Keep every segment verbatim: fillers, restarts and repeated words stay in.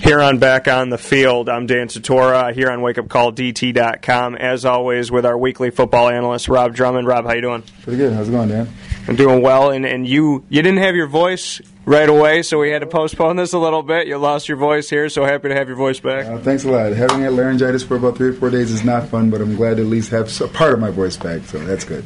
Here on Back on the Field, I'm Dan Tortora here on wake up call D T dot com, as always with our weekly football analyst, Rob Drummond. Rob, how you doing? Pretty good. How's it going, Dan? I'm doing well, and, and you you didn't have your voice right away, so we had to postpone this a little bit. You lost your voice here, so happy to have your voice back. Uh, thanks a lot. Having had laryngitis for about three or four days is not fun, but I'm glad to at least have a part of my voice back, so that's good.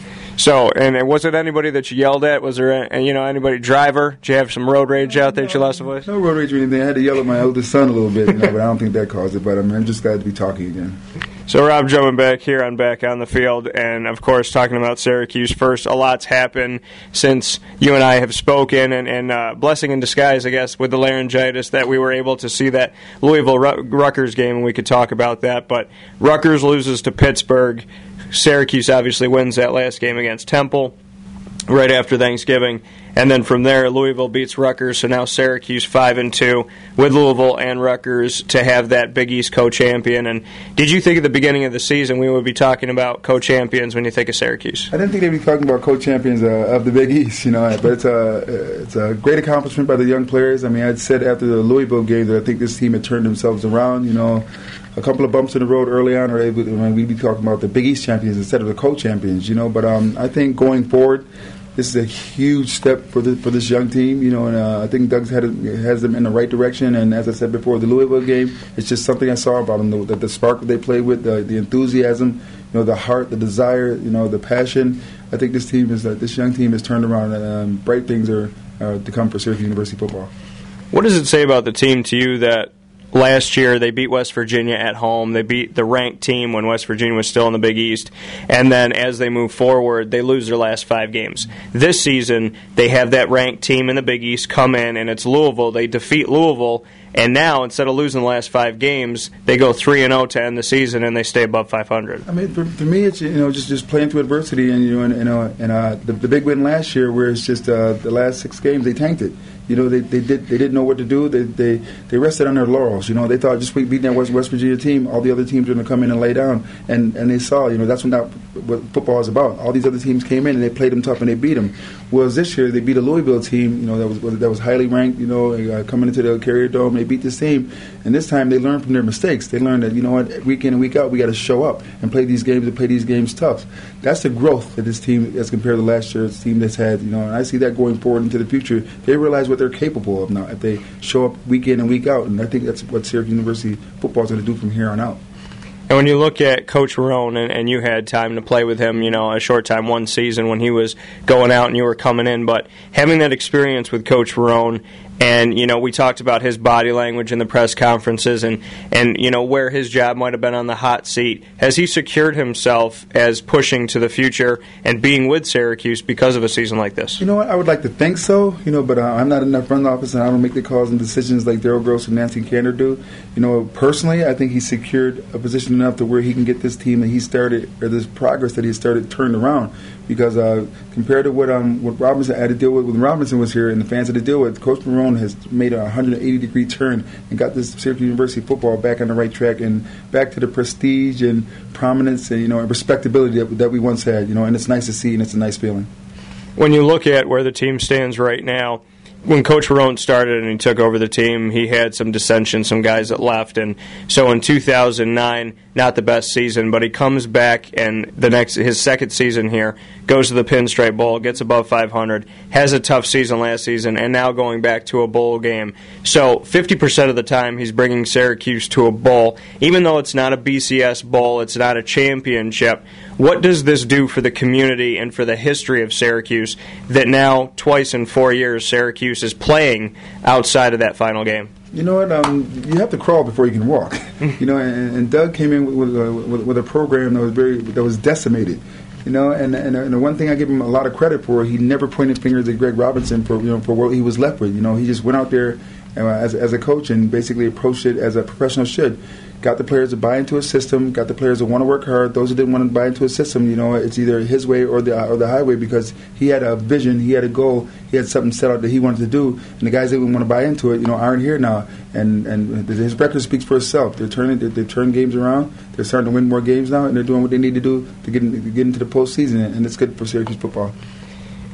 So, and was it anybody that you yelled at? Was there, a, you know, anybody, driver? Did you have some road rage out there that you lost a voice? No road rage or anything. I had to yell at my oldest son a little bit, you know, but I don't think that caused it. But I mean, I'm just glad to be talking again. So, Rob Drummond back here on Back on the Field, and, of course, talking about Syracuse first. A lot's happened since you and I have spoken, and, and uh, blessing in disguise, I guess, with the laryngitis, that we were able to see that Louisville-Rutgers game, and we could talk about that. But Rutgers loses to Pittsburgh. Syracuse obviously wins that last game against Temple right after Thanksgiving, and then from there Louisville beats Rutgers, so now Syracuse five and two with Louisville and Rutgers to have that Big East co-champion. And did you think at the beginning of the season we would be talking about co-champions when you think of Syracuse? I didn't think they'd be talking about co-champions uh, of the Big East, you know, but it's a it's a great accomplishment by the young players. I mean, I'd said after the Louisville game that I think this team had turned themselves around, you know. A couple of bumps in the road early on, or able to, we'd be talking about the Big East champions instead of the co-champions, you know. But um, I think going forward, this is a huge step for the, for this young team, you know. And uh, I think Doug's had it, has them in the right direction. And as I said before, the Louisville game, it's just something I saw about them: the, the spark that they play with, the, the enthusiasm, you know, the heart, the desire, you know, the passion. I think this team is uh, this young team has turned around, and um, bright things are uh, to come for Syracuse University football. What does it say about the team to you that last year they beat West Virginia at home, they beat the ranked team when West Virginia was still in the Big East, and then as they move forward, they lose their last five games? This season, they have that ranked team in the Big East come in, and it's Louisville. They defeat Louisville, and now, instead of losing the last five games, they go three and oh to end the season, and they stay above five hundred. I mean, for, for me, it's, you know, just, just playing through adversity, and you know, and, and, uh, and uh, the, the big win last year, where it's just uh, the last six games they tanked it. You know, they, they did they didn't know what to do. They they, they rested on their laurels. You know, they thought just beating that West West Virginia team, all the other teams were going to come in and lay down. And, and they saw, you know, that's what, that, what football is about. All these other teams came in and they played them tough and they beat them. Whereas this year they beat a Louisville team, you know, that was that was highly ranked. You know, uh, coming into the Carrier Dome, they beat this team. And this time they learned from their mistakes. They learned that, you know what, week in and week out we got to show up and play these games and play these games tough. That's the growth that this team, as compared to last year's team, that's had. You know, and I see that going forward into the future. They realize what they're capable of now if they show up week in and week out, and I think that's what Syracuse University football is going to do from here on out. And when you look at Coach Roan, and, and you had time to play with him, you know, a short time, one season when he was going out and you were coming in, but having that experience with Coach Roan, and, you know, we talked about his body language in the press conferences and, and, you know, where his job might have been on the hot seat. Has he secured himself as pushing to the future and being with Syracuse because of a season like this? You know what? I would like to think so, you know, but uh, I'm not in that front office and I don't make the calls and decisions like Daryl Gross and Nancy Kander do. You know, personally, I think he secured a position enough to where he can get this team that he started, or this progress that he started, turned around. Because uh, compared to what um, what Robinson had to deal with when Robinson was here and the fans had to deal with, Coach Marone has made a one hundred eighty degree turn and got this Syracuse University football back on the right track and back to the prestige and prominence and, you know, and respectability that, that we once had. You know, and it's nice to see and it's a nice feeling. When you look at where the team stands right now, when Coach Marone started and he took over the team, he had some dissension, some guys that left, and so in two thousand nine, not the best season, but he comes back and the next his second season here, goes to the Pinstripe Bowl, gets above five hundred, has a tough season last season, and now going back to a bowl game. So fifty percent of the time he's bringing Syracuse to a bowl, even though it's not a B C S bowl, it's not a championship. What does this do for the community and for the history of Syracuse that now, twice in four years, Syracuse is playing outside of that final game? You know what? Um, you have to crawl before you can walk. You know, and, and Doug came in with, with, a, with, with a program that was very that was decimated. You know, and, and and the one thing I give him a lot of credit for, he never pointed fingers at Greg Robinson for you know for what he was left with. You know, he just went out there uh, as as a coach and basically approached it as a professional should. Got the players to buy into a system. Got the players to want to work hard. Those who didn't want to buy into a system, you know, it's either his way or the or the highway, because he had a vision, he had a goal, he had something set out that he wanted to do. And the guys that didn't want to buy into it, you know, aren't here now. And and his record speaks for itself. They're turning, they're, they're turning games around. They're starting to win more games now, and they're doing what they need to do to get in, to get into the postseason. And it's good for Syracuse football.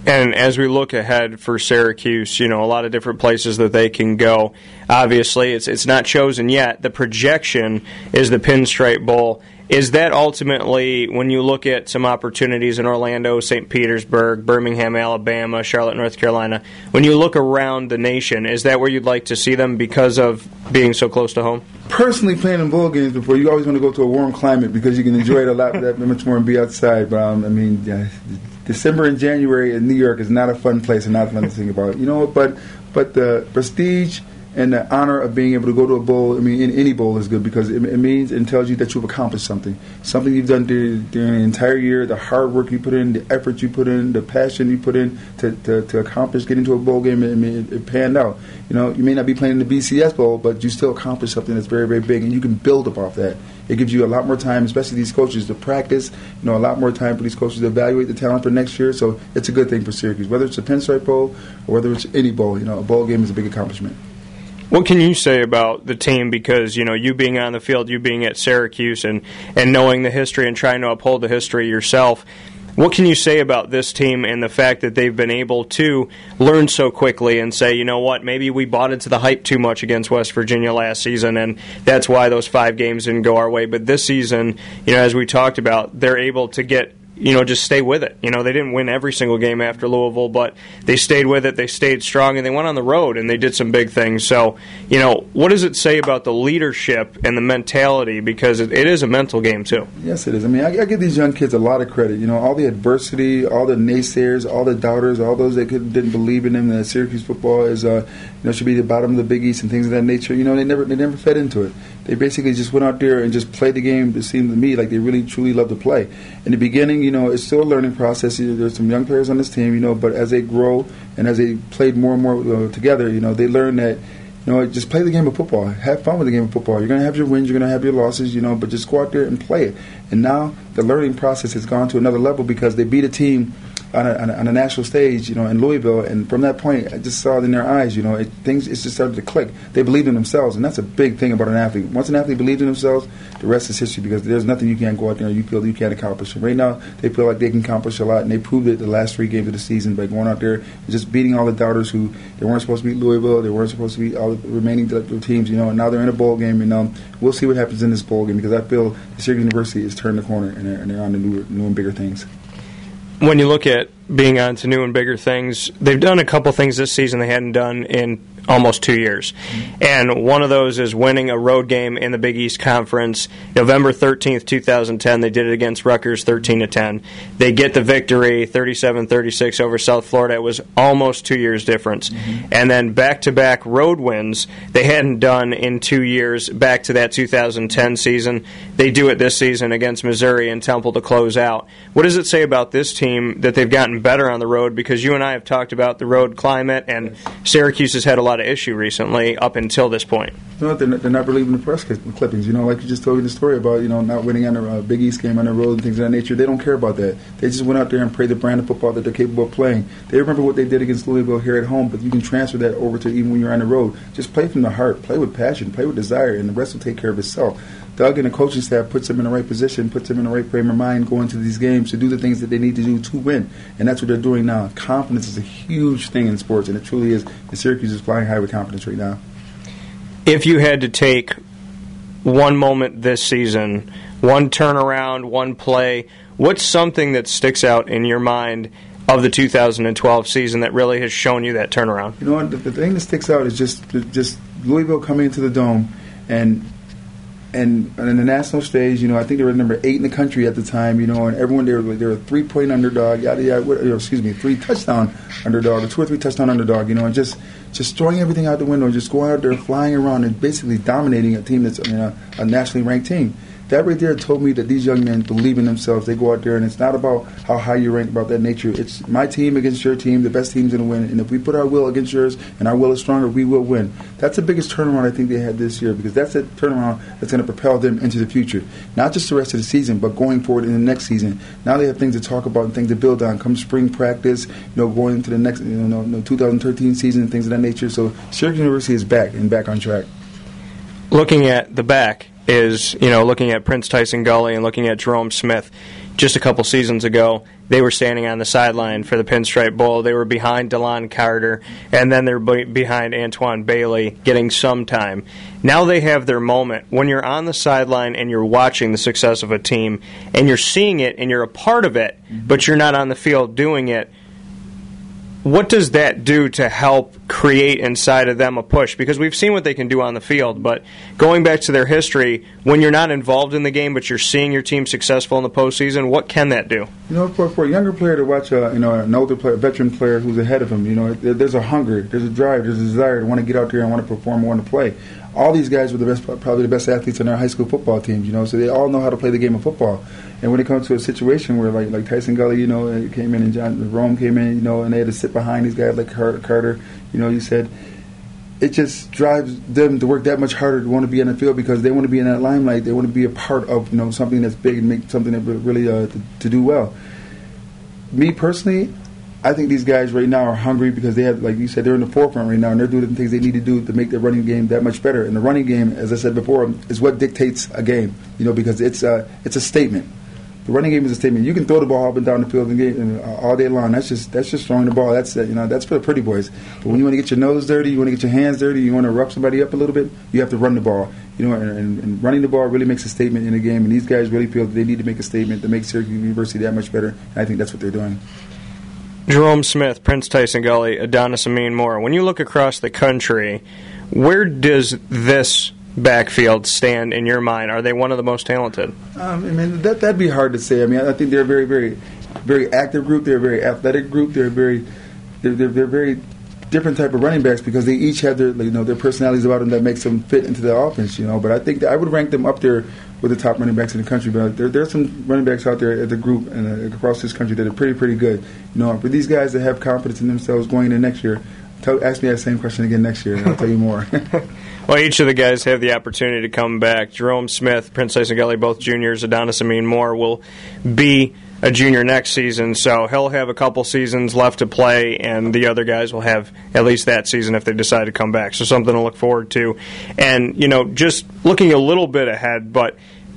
And as we look ahead for Syracuse, you know, a lot of different places that they can go. Obviously, it's it's not chosen yet. The projection is the Pinstripe Bowl. Is that ultimately, when you look at some opportunities in Orlando, Saint Petersburg, Birmingham, Alabama, Charlotte, North Carolina, when you look around the nation, is that where you'd like to see them because of being so close to home? Personally, playing in bowl games before, you always want to go to a warm climate because you can enjoy it a lot that much more and be outside. But, um, I mean, yeah, December and January in New York is not a fun place and not fun to think about. You know, but but the prestige and the honor of being able to go to a bowl, I mean, in any bowl is good because it, it means and tells you that you've accomplished something. Something you've done during, during the entire year, the hard work you put in, the effort you put in, the passion you put in to, to, to accomplish getting to a bowl game. I mean, it, it panned out. You know, you may not be playing in the B C S Bowl, but you still accomplished something that's very, very big, and you can build up off that. It gives you a lot more time, especially these coaches, to practice. You know, a lot more time for these coaches to evaluate the talent for next year. So it's a good thing for Syracuse, whether it's a Pinstripe Bowl or whether it's any bowl. You know, a bowl game is a big accomplishment. What can you say about the team? Because, you know, you being on the field, you being at Syracuse, and, and knowing the history and trying to uphold the history yourself, what can you say about this team and the fact that they've been able to learn so quickly and say, you know what, maybe we bought into the hype too much against West Virginia last season, and that's why those five games didn't go our way. But this season, you know, as we talked about, they're able to get, you know, just stay with it. You know, they didn't win every single game after Louisville, but they stayed with it, they stayed strong, and they went on the road, and they did some big things. So, you know, what does it say about the leadership and the mentality? Because it, it is a mental game, too. Yes, it is. I mean, I, I give these young kids a lot of credit. You know, all the adversity, all the naysayers, all the doubters, all those that could, didn't believe in them, that Syracuse football is, uh, you know, should be the bottom of the Big East and things of that nature. You know, they never, they never fed into it. They basically just went out there and just played the game. It seemed to me like they really, truly love to play. In the beginning, you know, it's still a learning process. There's some young players on this team, you know, but as they grow and as they played more and more uh, together, you know, they learn that, you know, just play the game of football. Have fun with the game of football. You're going to have your wins, you're going to have your losses, you know, but just go out there and play it. And now the learning process has gone to another level because they beat a team on a, on a, on a national stage, you know, in Louisville, and from that point, I just saw it in their eyes, you know, it, things, it just started to click. They believed in themselves, and that's a big thing about an athlete. Once an athlete believes in themselves, the rest is history because there's nothing you can't go out there and you feel you can't accomplish. And right now, they feel like they can accomplish a lot, and they proved it the last three games of the season by going out there and just beating all the doubters who they weren't supposed to beat Louisville, they weren't supposed to beat all the remaining teams, you know, and now they're in a bowl game, and um, we'll see what happens in this bowl game because I feel the Syracuse University has turned the corner and they're, and they're on to new, new and bigger things. When you look at being on to new and bigger things, they've done a couple things this season they hadn't done in almost two years. And one of those is winning a road game in the Big East Conference. November thirteenth, twenty ten, they did it against Rutgers thirteen to ten. They get the victory thirty-seven thirty-six over South Florida. It was almost two years difference. Mm-hmm. And then back-to-back road wins they hadn't done in two years back to that two thousand ten season. They do it this season against Missouri and Temple to close out. What does it say about this team that they've gotten better on the road? Because you and I have talked about the road climate, and Syracuse has had a lot of issue recently up until this point. You know, they're not, they're not believing the press clippings. You know, like you just told me the story about, you know, not winning on a uh, Big East game on the road and things of that nature. They don't care about that. They just went out there and played the brand of football that they're capable of playing. They remember what they did against Louisville here at home, but you can transfer that over to even when you're on the road. Just play from the heart, play with passion, play with desire, and the rest will take care of itself. Doug and the coaching staff puts them in the right position, puts them in the right frame of mind going to these games to do the things that they need to do to win. And that's what they're doing now. Confidence is a huge thing in sports, and it truly is. And Syracuse is flying high with confidence right now. If you had to take one moment this season, one turnaround, one play, what's something that sticks out in your mind of the two thousand twelve season that really has shown you that turnaround? You know what? The, the thing that sticks out is just just Louisville coming into the Dome and And in the national stage, you know, I think they were number eight in the country at the time, you know, and everyone, they were, they were a three-point underdog, yada, yada, what, excuse me, three-touchdown underdog, a two- or three-touchdown underdog, you know, and just just throwing everything out the window, just going out there, flying around, and basically dominating a team that's, I mean, a, a nationally ranked team. That right there told me that these young men believe in themselves. They go out there, and it's not about how high you rank, about that nature. It's my team against your team. The best team's going to win. And if we put our will against yours and our will is stronger, we will win. That's the biggest turnaround I think they had this year, because that's a turnaround that's going to propel them into the future. Not just the rest of the season, but going forward in the next season. Now they have things to talk about and things to build on. Come spring practice, you know, going into the next, you know, no, two thousand thirteen season and things of that nature. So Syracuse University is back and back on track. Looking at the back is, you know, looking at Prince Tyson Gully and looking at Jerome Smith just a couple seasons ago, they were standing on the sideline for the Pinstripe Bowl. They were behind DeLon Carter, and then they're be- behind Antoine Bailey, getting some time. Now they have their moment. When you're on the sideline and you're watching the success of a team, and you're seeing it and you're a part of it, but you're not on the field doing it, what does that do to help create inside of them a push? Because we've seen what they can do on the field, but going back to their history, when you're not involved in the game but you're seeing your team successful in the postseason, what can that do? You know, for, for a younger player to watch a, you know, an older player, a veteran player who's ahead of him, you know, there, there's a hunger, there's a drive, there's a desire to want to get out there and want to perform and want to play. All these guys were the best, probably the best athletes on our high school football teams, you know, so they all know how to play the game of football. And when it comes to a situation where, like, like Tyson Gully, you know, came in and John Rome came in, you know, and they had to sit behind these guys like Carter, you know, you said, it just drives them to work that much harder to want to be on the field because they want to be in that limelight. They want to be a part of, you know, something that's big and make something that really uh, to, to do well. Me personally, I think these guys right now are hungry because they have, like you said, they're in the forefront right now, and they're doing the things they need to do to make their running game that much better. And the running game, as I said before, is what dictates a game, you know, because it's a, it's a statement. The running game is a statement. You can throw the ball up and down the field and get, and, uh, all day long. That's just that's just throwing the ball. That's uh, you know that's for the pretty boys. But when you want to get your nose dirty, you want to get your hands dirty, you want to rough somebody up a little bit, you have to run the ball. You know, and, and, and running the ball really makes a statement in the game. And these guys really feel that they need to make a statement to make Syracuse University that much better. And I think that's what they're doing. Jerome Smith, Prince Tyson Gully, Adonis Amin Moore. When you look across the country, where does this backfield stand in your mind? Are they one of the most talented? Um, I mean, that, that'd be hard to say. I mean, I think they're a very, very, very active group. They're a very athletic group. They're very, they're, they're, they're very different type of running backs because they each have their, you know, their personalities about them that makes them fit into the offense. You know, but I think that I would rank them up there with the top running backs in the country. But there, there's some running backs out there at the group and uh, across this country that are pretty, pretty good. You know, for these guys that have confidence in themselves going into next year, tell, ask me that same question again next year, and I'll tell you more. Well, each of the guys have the opportunity to come back. Jerome Smith, Prince Tyson Gully, both juniors. Adonis Amin Moore will be a junior next season, so he'll have a couple seasons left to play, and the other guys will have at least that season if they decide to come back. So something to look forward to. And, you know, just looking a little bit ahead, but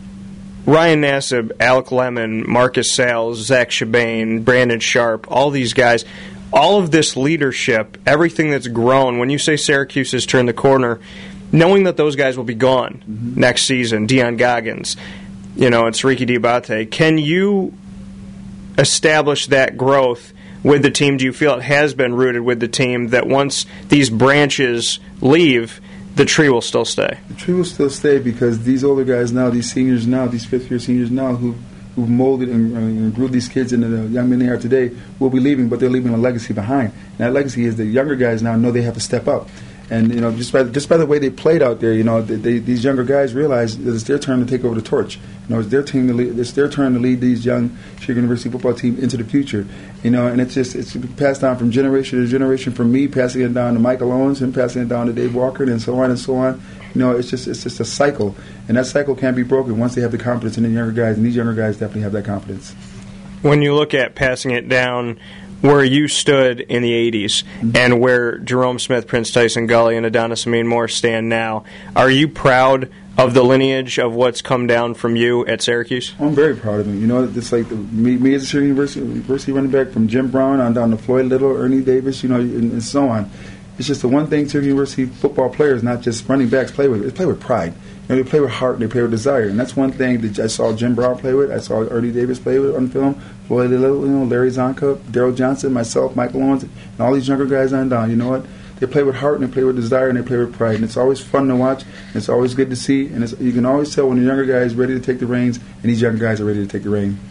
Ryan Nassib, Alec Lemon, Marcus Sales, Zach Chabane, Brandon Sharp, all these guys, all of this leadership, everything that's grown, when you say Syracuse has turned the corner, knowing that those guys will be gone mm-hmm. next season, Dion Goggins, you know, it's Ricky Diabate, can you establish that growth with the team? Do you feel it has been rooted with the team that once these branches leave, the tree will still stay? The tree will still stay because these older guys now, these seniors now, these fifth-year seniors now who who've molded and, and grew these kids into the young men they are today will be leaving, but they're leaving a legacy behind. And that legacy is the younger guys now know they have to step up. And, you know, just by just by the way they played out there, you know, they, they, these younger guys realize that it's their turn to take over the torch. You know, it's their team to lead, it's their turn to lead these young Syracuse University football team into the future. You know, and it's just it's passed down from generation to generation. From me passing it down to Michael Owens, and passing it down to Dave Walker, and so on and so on. You know, it's just it's just a cycle, and that cycle can't be broken once they have the confidence in the younger guys, and these younger guys definitely have that confidence. When you look at passing it down, where you stood in the eighties mm-hmm. and where Jerome Smith, Prince Tyson Gully, and Adonis Amin Moore stand now, are you proud of the lineage of what's come down from you at Syracuse? I'm very proud of them. You know, it's like the, me, me as a Syracuse University, University running back from Jim Brown on down to Floyd Little, Ernie Davis, you know, and, and so on. It's just the one thing Syracuse University football players, not just running backs, play with. They play with pride. You know, they play with heart and they play with desire. And that's one thing that I saw Jim Brown play with. I saw Ernie Davis play with on film. Floyd Little, you know, Larry Zonka, Daryl Johnson, myself, Michael Owens, and all these younger guys on down. You know what? They play with heart and they play with desire and they play with pride. And it's always fun to watch. And it's always good to see. And it's, you can always tell when the younger guy is ready to take the reins and these younger guys are ready to take the reins.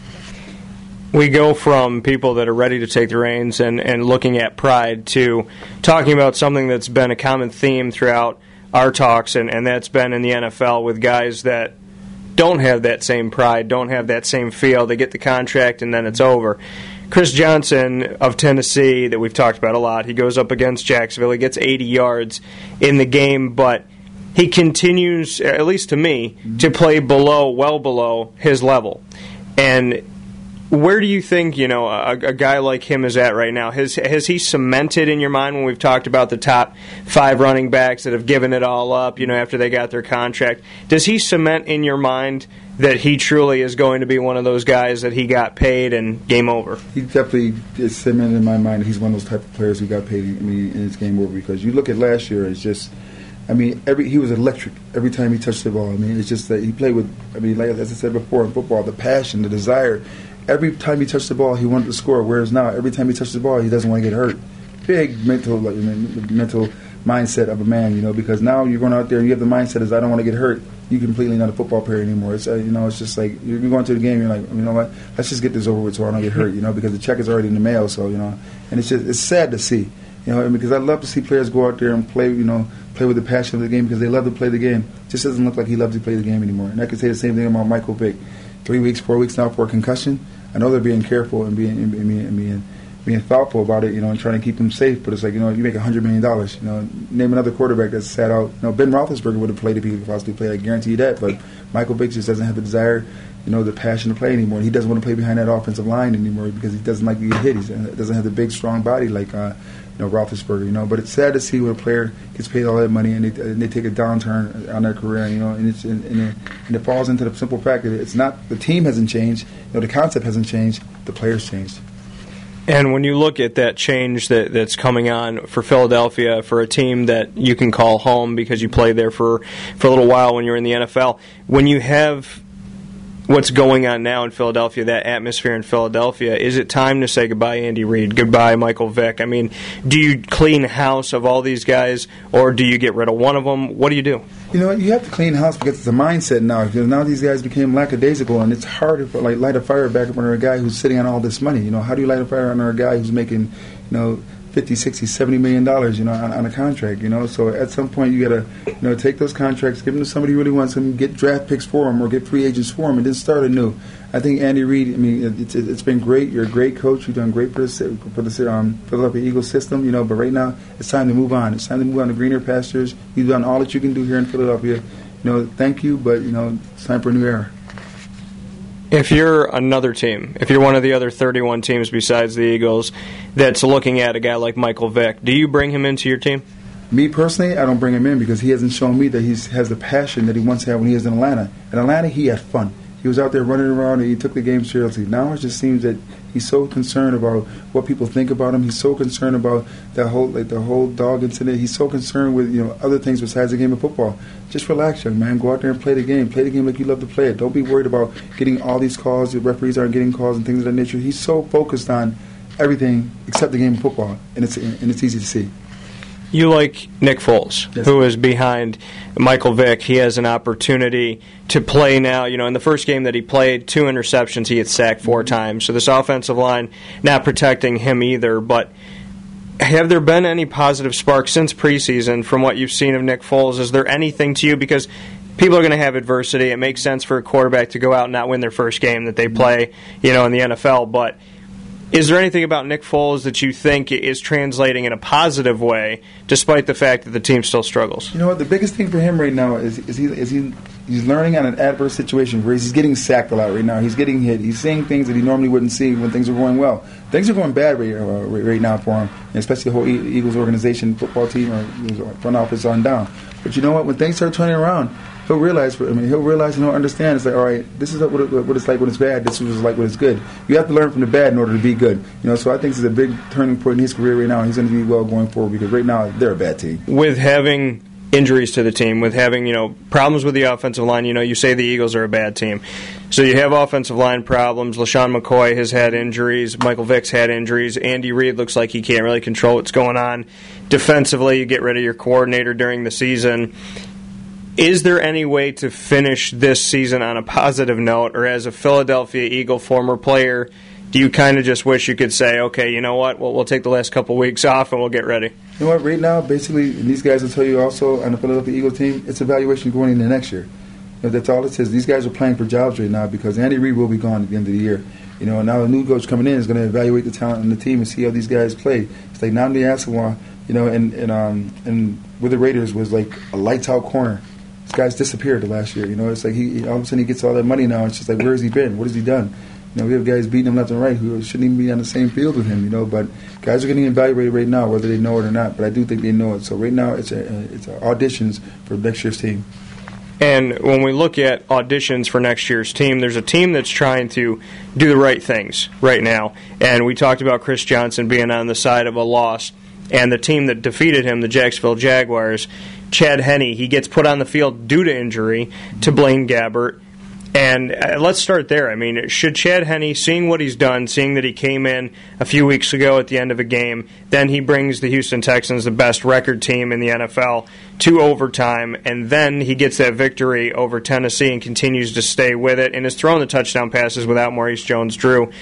We go from people that are ready to take the reins and, and looking at pride to talking about something that's been a common theme throughout our talks, and, and that's been in the N F L with guys that don't have that same pride, don't have that same feel. They get the contract and then it's over. Chris Johnson of Tennessee, that we've talked about a lot, he goes up against Jacksonville. He gets eighty yards in the game, but he continues, at least to me, to play below, well below his level. And Where do you think, you know, a, a guy like him is at right now? Has has he cemented in your mind when we've talked about the top five running backs that have given it all up, you know, after they got their contract? Does he cement in your mind that he truly is going to be one of those guys that he got paid and game over? He definitely is cemented in my mind that he's one of those type of players who got paid I mean, in his game over, because you look at last year, it's just, I mean, every he was electric every time he touched the ball. I mean, it's just that he played with, I mean, like as I said before, in football, the passion, the desire. Every time he touched the ball, he wanted to score. Whereas now, every time he touches the ball, he doesn't want to get hurt. Big mental, like, mental mindset of a man, you know. Because now you're going out there and you have the mindset is I don't want to get hurt. You're completely not a football player anymore. It's uh, you know, it's just like you're going to the game. You're like, you know what? Let's just get this over with so I don't get hurt, you know. Because the check is already in the mail. So you know, and it's just it's sad to see, you know, because I love to see players go out there and play, you know, play with the passion of the game because they love to play the game. It just doesn't look like he loves to play the game anymore. And I can say the same thing about Michael Vick. Three weeks, four weeks now for a concussion. I know they're being careful and being and being, and being being thoughtful about it, you know, and trying to keep him safe. But it's like, you know, you make a hundred million dollars. You know, name another quarterback that's sat out. You know, Ben Roethlisberger would have played if he could possibly play. I guarantee you that. But Michael Vick just doesn't have the desire, you know, the passion to play anymore. He doesn't want to play behind that offensive line anymore because he doesn't like to get hit. He doesn't have the big, strong body like uh, you know, Roethlisberger. You know, but it's sad to see when a player gets paid all that money and they, and they take a downturn on their career. You know, and it's and, and, it, and it falls into the simple fact that it's not the team hasn't changed. You know, the concept hasn't changed. The players changed. And when you look at that change that, that's coming on for Philadelphia, for a team that you can call home because you played there for, for a little while when you were in the N F L, when you have what's going on now in Philadelphia, that atmosphere in Philadelphia, is it time to say goodbye Andy Reid, goodbye Michael Vick? I mean, do you clean house of all these guys, or do you get rid of one of them? What do you do? You know, you have to clean house because it's a mindset now. Because now these guys became lackadaisical, and it's hard to like light a fire back up under a guy who's sitting on all this money. You know, how do you light a fire under a guy who's making, you know, fifty, sixty, seventy million dollars, you know, on, on a contract, you know? So at some point you got to, you know, take those contracts, give them to somebody who really wants them, get draft picks for them or get free agents for them, and then start anew. I think Andy Reid, I mean, it's it's been great. You're a great coach. You've done great for the for the um, Philadelphia Eagles system, you know. But right now, it's time to move on. It's time to move on to greener pastures. You've done all that you can do here in Philadelphia. You know, thank you, but you know, it's time for a new era. If you're another team, if you're one of the other thirty-one teams besides the Eagles that's looking at a guy like Michael Vick, do you bring him into your team? Me personally, I don't bring him in because he hasn't shown me that he has the passion that he once had when he was in Atlanta. In Atlanta, he had fun. He was out there running around and he took the game seriously. Now it just seems that he's so concerned about what people think about him. He's so concerned about that whole like the whole dog incident. He's so concerned with, you know, other things besides the game of football. Just relax, young man. Go out there and play the game. Play the game like you love to play it. Don't be worried about getting all these calls. The referees aren't getting calls and things of that nature. He's so focused on everything except the game of football, and it's and it's easy to see. You like Nick Foles, yes, who is behind Michael Vick. He has an opportunity to play now. You know, in the first game that he played, two interceptions, he had sacked four times. So this offensive line not protecting him either. But have there been any positive sparks since preseason from what you've seen of Nick Foles? Is there anything to you? Because people are going to have adversity. It makes sense for a quarterback to go out and not win their first game that they play, you know, in the N F L. But is there anything about Nick Foles that you think is translating in a positive way, despite the fact that the team still struggles? You know what? The biggest thing for him right now is is he is he he's learning on an adverse situation where he's getting sacked a lot right now. He's getting hit. He's seeing things that he normally wouldn't see when things are going well. Things are going bad right, uh, right now for him, and especially the whole Eagles organization, football team, or front office on down. But you know what? When things start turning around, he'll realize. I mean, he'll realize and he'll understand. It's like, all right, this is what, it, what it's like when it's bad. This is what it's like when it's good. You have to learn from the bad in order to be good. You know, so I think this is a big turning point in his career right now, and he's going to be well going forward because right now they're a bad team. With having injuries to the team, with having, you know, problems with the offensive line, you know, you say the Eagles are a bad team. So you have offensive line problems. LaShawn McCoy has had injuries. Michael Vick's had injuries. Andy Reid looks like he can't really control what's going on. Defensively, you get rid of your coordinator during the season. Is there any way to finish this season on a positive note, or as a Philadelphia Eagle former player, do you kind of just wish you could say, okay, you know what, we'll, we'll take the last couple weeks off and we'll get ready? You know what, right now, basically, and these guys will tell you also on the Philadelphia Eagles team, it's evaluation going into next year. You know, that's all it says. These guys are playing for jobs right now because Andy Reid will be gone at the end of the year. You know, now the new coach coming in is going to evaluate the talent on the team and see how these guys play. It's like Nnamdi Asomugha, you know, and and um and with the Raiders was like a lights out corner. This guy's disappeared the last year. You know, it's like he all of a sudden he gets all that money now. It's just like, where has he been? What has he done? You know, we have guys beating him left and right who shouldn't even be on the same field with him. You know, but guys are getting evaluated right now, whether they know it or not. But I do think they know it. So right now, it's a, it's a auditions for next year's team. And when we look at auditions for next year's team, there's a team that's trying to do the right things right now. And we talked about Chris Johnson being on the side of a loss. And the team that defeated him, the Jacksonville Jaguars, Chad Henne, he gets put on the field due to injury to Blaine Gabbert. And uh, let's start there. I mean, should Chad Henne, seeing what he's done, seeing that he came in a few weeks ago at the end of a game, then he brings the Houston Texans, the best record team in the N F L, to overtime, and then he gets that victory over Tennessee and continues to stay with it and is throwing the touchdown passes without Maurice Jones-Drew.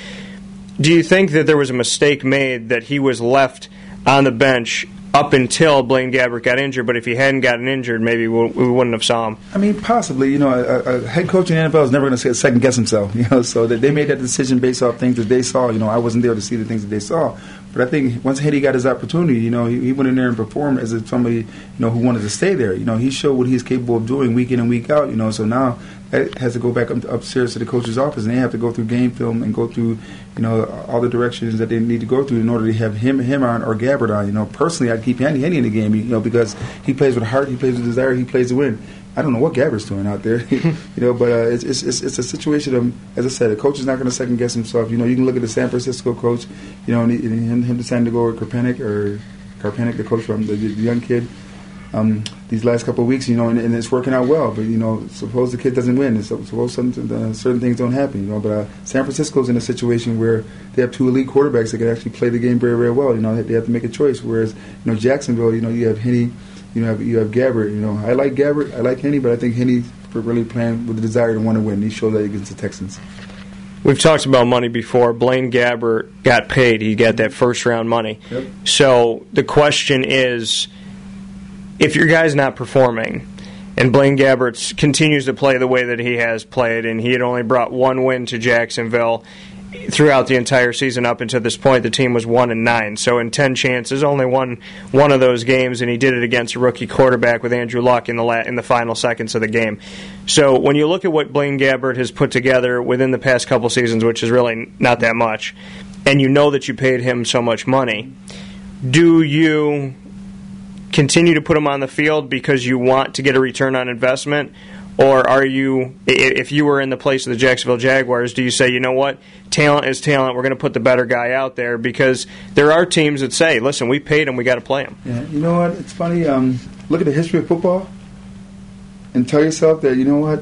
Do you think that there was a mistake made that he was left on the bench up until Blaine Gabbert got injured, but if he hadn't gotten injured, maybe we, we wouldn't have saw him? I mean, possibly. You know, a, a head coach in the N F L is never going to second guess himself. You know, so that they made that decision based off things that they saw. You know, I wasn't there to see the things that they saw, but I think once Henne got his opportunity, you know, he, he went in there and performed as if somebody, you know, who wanted to stay there. You know, he showed what he's capable of doing week in and week out. You know, so now that has to go back up, upstairs to the coach's office, and they have to go through game film and go through, you know, all the directions that they need to go through in order to have him him on or Gabbert on. You know, personally, I'd keep Henne, Henne in the game, you know, because he plays with heart, he plays with desire, he plays to win. I don't know what Gabbert's doing out there, you know, but uh, it's, it's it's a situation of, as I said, a coach is not going to second guess himself. You know, you can look at the San Francisco coach, you know, and, he, and him, him deciding to go with Karpenick or Karpenick, the coach from the, the young kid. Um, these last couple of weeks, you know, and, and it's working out well. But you know, suppose the kid doesn't win, and so, suppose some, uh, certain things don't happen. You know, but uh, San Francisco's in a situation where they have two elite quarterbacks that can actually play the game very, very well. You know, they have to make a choice. Whereas, you know, Jacksonville, you know, you have Henne, you know, you have Gabbert. You know, I like Gabbert, I like Henne, but I think Henne's really playing with the desire to want to win. He showed that against the Texans. We've talked about money before. Blaine Gabbert got paid. He got that first round money. Yep. So the question is, if your guy's not performing and Blaine Gabbert continues to play the way that he has played, and he had only brought one win to Jacksonville throughout the entire season up until this point, the team was one and nine. So in ten chances, only won one of those games, and he did it against a rookie quarterback with Andrew Luck in the la- in the final seconds of the game. So when you look at what Blaine Gabbert has put together within the past couple seasons, which is really not that much, and you know that you paid him so much money, do you continue to put him on the field because you want to get a return on investment? Or are you, if you were in the place of the Jacksonville Jaguars, do you say, you know what, talent is talent, we're going to put the better guy out there? Because there are teams that say, listen, we paid him, we got to play him. Yeah, you know what, it's funny, um, look at the history of football and tell yourself that, you know what,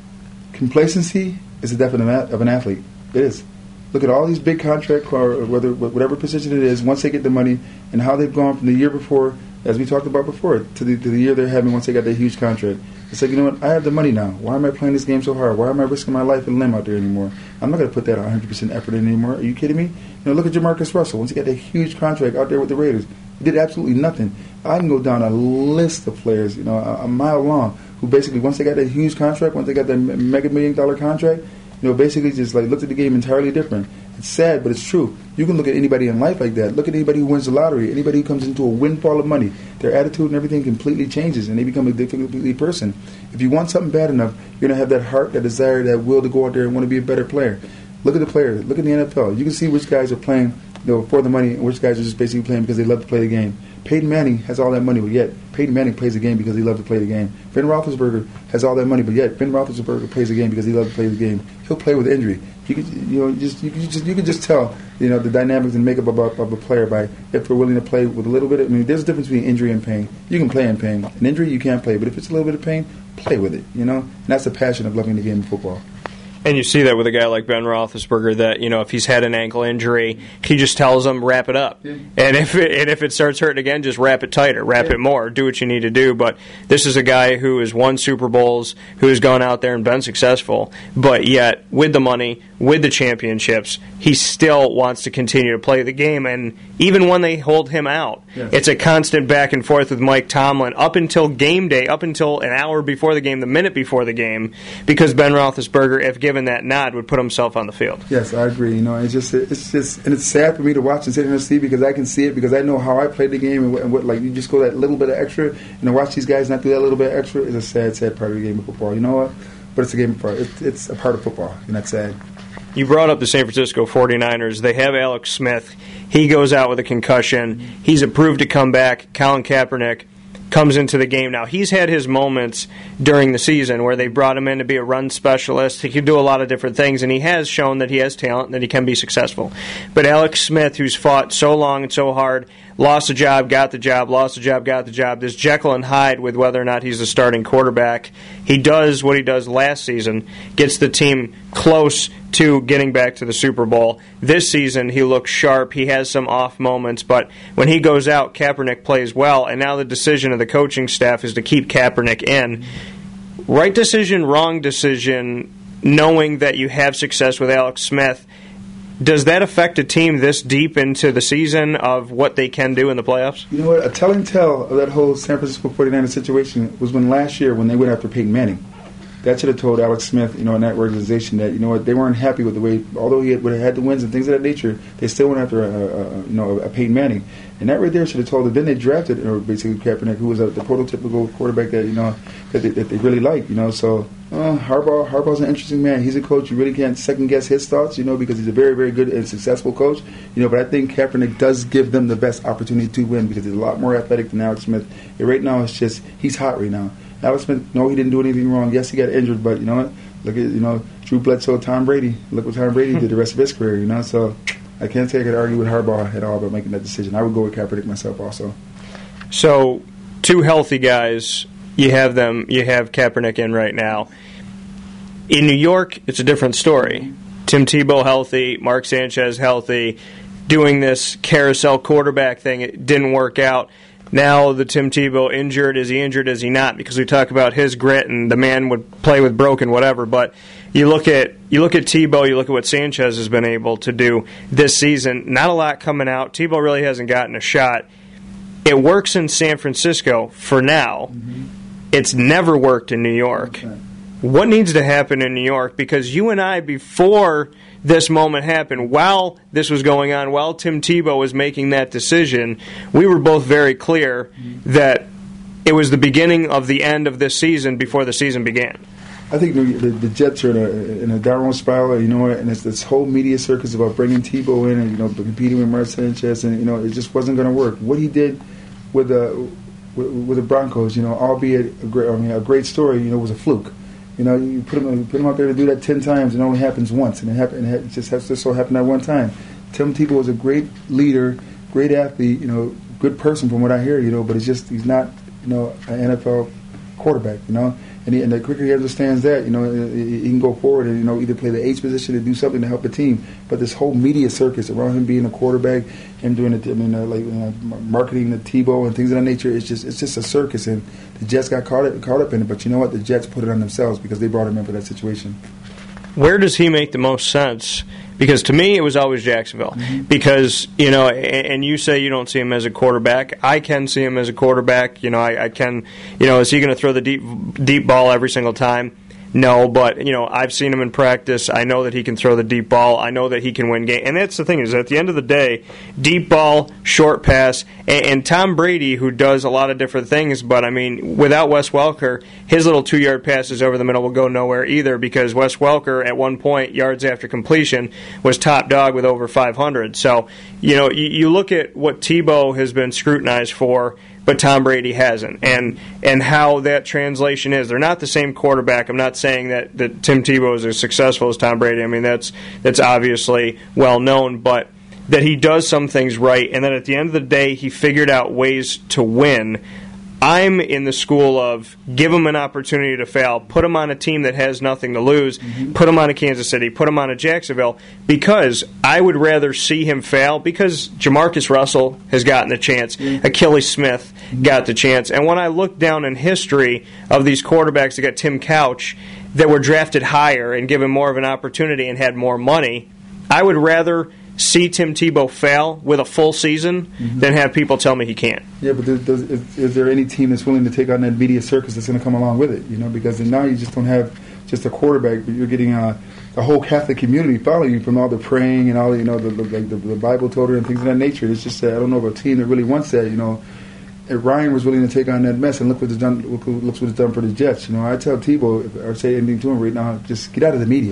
complacency is the death of an athlete. It is. Look at all these big contracts, or whether whatever position it is, once they get the money, and how they've gone from the year before, as we talked about before, to the, to the year they're having once they got that huge contract. It's like, you know what, I have the money now. Why am I playing this game so hard? Why am I risking my life and limb out there anymore? I'm not going to put that one hundred percent effort in anymore. Are you kidding me? You know, look at Jamarcus Russell. Once he got that huge contract out there with the Raiders, he did absolutely nothing. I can go down a list of players, you know, a, a mile long, who basically, once they got that huge contract, once they got that mega million dollar contract, you know, basically just like looked at the game entirely different. It's sad, but it's true. You can look at anybody in life like that. Look at anybody who wins the lottery, anybody who comes into a windfall of money. Their attitude and everything completely changes, and they become a different completely person. If you want something bad enough, you're going to have that heart, that desire, that will to go out there and want to be a better player. Look at the players. Look at the N F L. You can see which guys are playing, you know, for the money and which guys are just basically playing because they love to play the game. Peyton Manning has all that money, but yet Peyton Manning plays the game because he loves to play the game. Ben Roethlisberger has all that money, but yet Ben Roethlisberger plays the game because he loves to play the game. He'll play with injury. You could, you know, just you could just you could just tell, you know, the dynamics and makeup of a, of a player by if they're willing to play with a little bit of, I mean, there's a difference between injury and pain. You can play in pain. An injury you can't play, but if it's a little bit of pain, play with it. You know, and that's the passion of loving the game of football. And you see that with a guy like Ben Roethlisberger, that, you know, if he's had an ankle injury, he just tells them, wrap it up. Yeah. And if it, and if it starts hurting again, just wrap it tighter, wrap yeah. it more, do what you need to do. But this is a guy who has won Super Bowls, who has gone out there and been successful, but yet with the money, with the championships, he still wants to continue to play the game. And even when they hold him out, yes. it's a constant back and forth with Mike Tomlin up until game day, up until an hour before the game, the minute before the game, because Ben Roethlisberger, if given that nod, would put himself on the field. Yes, I agree. You know, it's just, it's just, and it's sad for me to watch and sit here and see, because I can see it, because I know how I played the game, and what, and what like you just go that little bit of extra, and to watch these guys not do that little bit of extra is a sad, sad part of the game of football. You know what? But it's a game of football. It's, it's a part of football, and that's sad. you brought up the San Francisco forty-niners. They have Alex Smith. He goes out with a concussion. He's approved to come back. Colin Kaepernick comes into the game. Now, he's had his moments during the season where they brought him in to be a run specialist. He can do a lot of different things, and he has shown that he has talent and that he can be successful. But Alex Smith, who's fought so long and so hard, lost a job, got the job, lost a job, got the job. This Jekyll and Hyde with whether or not he's the starting quarterback. He does what he does last season, gets the team close to getting back to the Super Bowl. This season, he looks sharp. He has some off moments, but when he goes out, Kaepernick plays well, and now the decision of the coaching staff is to keep Kaepernick in. Right decision, wrong decision, knowing that you have success with Alex Smith. Does that affect a team this deep into the season of what they can do in the playoffs? You know what? A telling tale of that whole San Francisco forty-niners situation was when last year when they went after Peyton Manning. That should have told Alex Smith, you know, in that organization that, you know what, they weren't happy with the way, although he had, had the wins and things of that nature, they still went after, a, a, you know, a Peyton Manning. And that right there should have told them. Then they drafted, you know, basically Kaepernick, who was a, the prototypical quarterback that, you know, that they, that they really liked, you know. So uh, Harbaugh, Harbaugh's an interesting man. He's a coach. You really can't second guess his thoughts, you know, because he's a very, very good and successful coach, you know. But I think Kaepernick does give them the best opportunity to win because he's a lot more athletic than Alex Smith. And right now, it's just he's hot right now. Alex Smith, no, he didn't do anything wrong. Yes, he got injured, but you know what? Look at, you know, Drew Bledsoe, Tom Brady. Look what Tom Brady did the rest of his career, you know. So I can't say I could argue with Harbaugh at all about making that decision. I would go with Kaepernick myself also. So two healthy guys, you have them, you have Kaepernick in right now. In New York, it's a different story. Tim Tebow healthy, Mark Sanchez healthy, doing this carousel quarterback thing. It didn't work out. Now the Tim Tebow injured. Is he injured? Is he not? Because we talk about his grit and the man would play with broken whatever. But you look at you look at Tebow. You look at what Sanchez has been able to do this season. Not a lot coming out. Tebow really hasn't gotten a shot. It works in San Francisco for now. Mm-hmm. It's never worked in New York. Okay. What needs to happen in New York? Because you and I, before this moment happened, while this was going on, while Tim Tebow was making that decision, we were both very clear that it was the beginning of the end of this season before the season began. I think the, the, the Jets are in a, in a downward spiral, you know, and it's this whole media circus about bringing Tebow in and, you know, competing with Mark Sanchez, and, you know, it just wasn't going to work. What he did with the with, with the Broncos, you know, albeit a great, I mean, a great story, you know, was a fluke. You know, you put him, you put him out there to do that ten times, and it only happens once, and it, happen, it just has to so happen that one time. Tim Tebow was a great leader, great athlete, you know, good person from what I hear, you know, but it's just he's not, you know, an N F L quarterback, you know. And, he, and the quicker he understands that, you know, he can go forward and, you know, either play the H position or do something to help the team. But this whole media circus around him being a quarterback, him doing it, I mean, uh, like uh, marketing the Tebow and things of that nature, it's just it's just a circus. And the Jets got caught up, caught up in it. But you know what? The Jets put it on themselves because they brought him in for that situation. Where does he make the most sense? Because to me, it was always Jacksonville. Mm-hmm. Because, you know, and you say you don't see him as a quarterback. I can see him as a quarterback. You know, I, I can, you know, is he going to throw the deep deep ball every single time? No, but, you know, I've seen him in practice. I know that he can throw the deep ball. I know that he can win games. And that's the thing, is at the end of the day, deep ball, short pass, and, and Tom Brady, who does a lot of different things, but, I mean, without Wes Welker, his little two-yard passes over the middle will go nowhere either, because Wes Welker, at one point, yards after completion, was top dog with over five hundred. So, you know, you, you look at what Tebow has been scrutinized for, but Tom Brady hasn't, and and how that translation is. They're not the same quarterback. I'm not saying that, that Tim Tebow is as successful as Tom Brady. I mean, that's that's obviously well known, but that he does some things right, and that at the end of the day, he figured out ways to win. I'm in the school of give him an opportunity to fail, put him on a team that has nothing to lose, mm-hmm. put him on a Kansas City, put him on a Jacksonville, because I would rather see him fail, because Jamarcus Russell has gotten the chance, mm-hmm. Achilles Smith got the chance, and when I look down in history of these quarterbacks that got Tim Couch that were drafted higher and given more of an opportunity and had more money, I would rather see Tim Tebow fail with a full season mm-hmm. than have people tell me he can't. Yeah, but does, does, is, is there any team that's willing to take on that media circus that's going to come along with it? You know, because now you just don't have just a quarterback, but you're getting a, a whole Catholic community following you from all the praying and all the, you know, the, the, like the, the Bible toter and things of that nature. It's just that I don't know of a team that really wants that. You know, if Ryan was willing to take on that mess, and look what it's done. Look what it's done for the Jets. You know, I tell Tebow, or say anything to him right now, just get out of the media.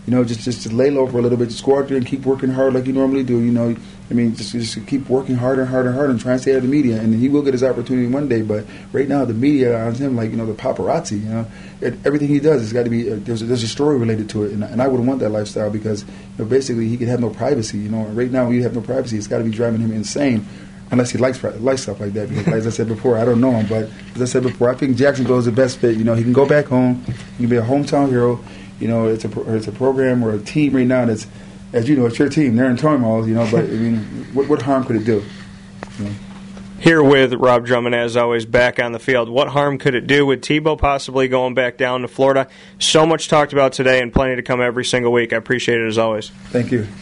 you know, just just to lay low for a little bit, just go out there and keep working hard like you normally do. You know, I mean, just just keep working harder and harder and harder and try and stay out of the media, and he will get his opportunity one day. But right now, the media on him, like you know, the paparazzi, you know, it, everything he does has got to be uh, there's a, there's a story related to it, and, and I wouldn't want that lifestyle because you know, basically he could have no privacy. You know, and right now when you have no privacy, it's got to be driving him insane. Unless he likes likes stuff like that, because as I said before, I don't know him. But as I said before, I think Jacksonville is the best fit. You know, he can go back home, he can be a hometown hero. You know, it's a it's a program or a team right now that's, as you know, it's your team. They're in turmoil. You know, but I mean, what what harm could it do? You know? Here with Rob Drummond, as always, back on the field. What harm could it do with Tebow possibly going back down to Florida? So much talked about today, and plenty to come every single week. I appreciate it as always. Thank you.